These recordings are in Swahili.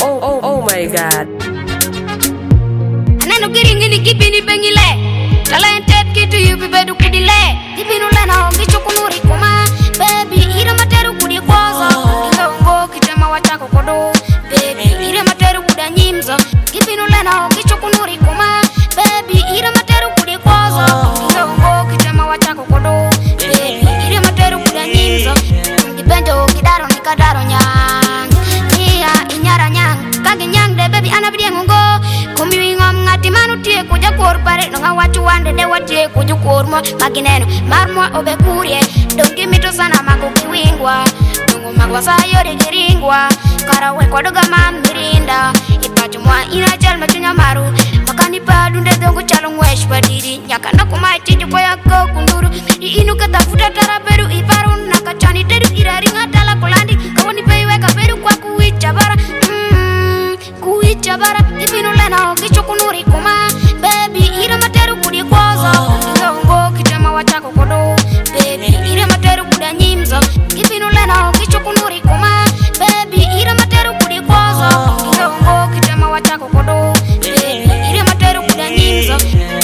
Oh my God. Aneno kiringini kipini pengile talented kitu yupi bedu kudile Kipinu lena kichukunuri kuma Baby ira materu kudi kwaza Kiongo kitema wachako kodo Baby ira materu kuda nyimza Kipinu lena kichukunuri kuma Baby ira materu kudi kwaza Kiongo kitema wachako kodo Baby ira materu kuda nyimza Kipenjo kidaro nikadaro nyang Nia inyara nyang Kagi nyang de baby anabidia ngongo Kumi ngom ngati manu tie kuja kor pare Nonga wachu wande de watie kuju kormo Magineno marmo obe kurie Dongi mito sana mago kiwingwa Nungu magwa sayo de giringwa Karawe kwa doga mam mirinda Ipachu mwa ina jal machunya maru Makani pa dunde dongo chalo ngwesh padiri Nyaka noko machi jupo ya ko kunduru Inu katafuta taraperu iparu Nakachani teru iraringa tala kolandi Kawani peiwe kaperu kwa kuichabara Kuichabara Kipinu lena kichukunuri kuma Baby ira materu kudi kwaza Kiongo kitema wachako kodo Baby ira materu kuda nyimza Kipinu lena kichukunuri kuma Baby ira materu kudi kwaza Kiongo kitema wachako kodo Baby ira materu kuda nyimza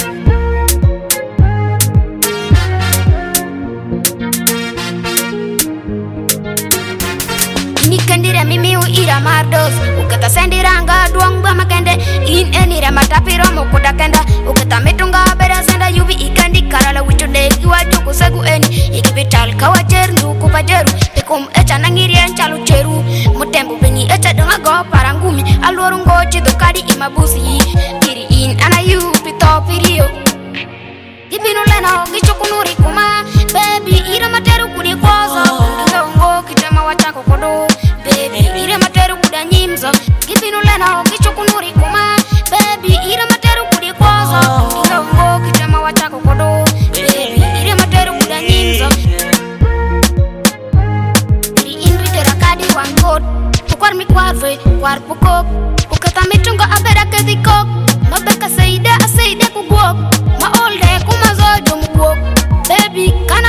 Nikandira mimiu ira mardos Ukata sendiranga duang ba makende In enira matapiro mukuda kenda Ukata mitunga beda senda yubi ikandi Karala wichude kiwa juku segu eni Iki vital kawa jeru nduku pajeru Tekum echa nangirian chalu cheru Mutembu beni echa dunga go parangumi Aluoru ngochi dukadi imabusi Kiri in ana yupi topirio Kipinu lena kichukunuri kuma Baby ira materu kudi kwaza Kiongo kitema wachako kodo Baby ira materu kuda nyimza Kipinu lena kichukunuri kuma Baby ira materu kudi kwaza Kiongo kitema wachako kodo Baby ira materu kuda nyimza Kiri inri rakadi wankot Ukwar mikwarve kwar pukok Ukata mitunga abeda kezikok Mabeka seide aseide kugwok Ma olde kuma zojo mugwok Baby kana